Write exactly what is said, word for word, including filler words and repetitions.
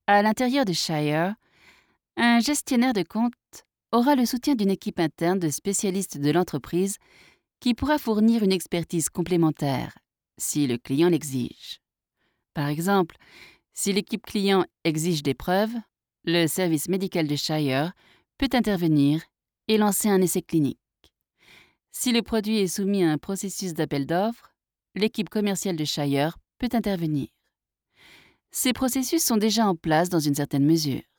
À l'intérieur de Shire, un gestionnaire de compte aura le soutien d'une équipe interne de spécialistes de l'entreprise qui pourra fournir une expertise complémentaire si le client l'exige. Par exemple, si l'équipe client exige des preuves, le service médical de Shire peut intervenir et lancer un essai clinique. Si le produit est soumis à un processus d'appel d'offres, l'équipe commerciale de Shire peut intervenir. Ces processus sont déjà en place dans une certaine mesure.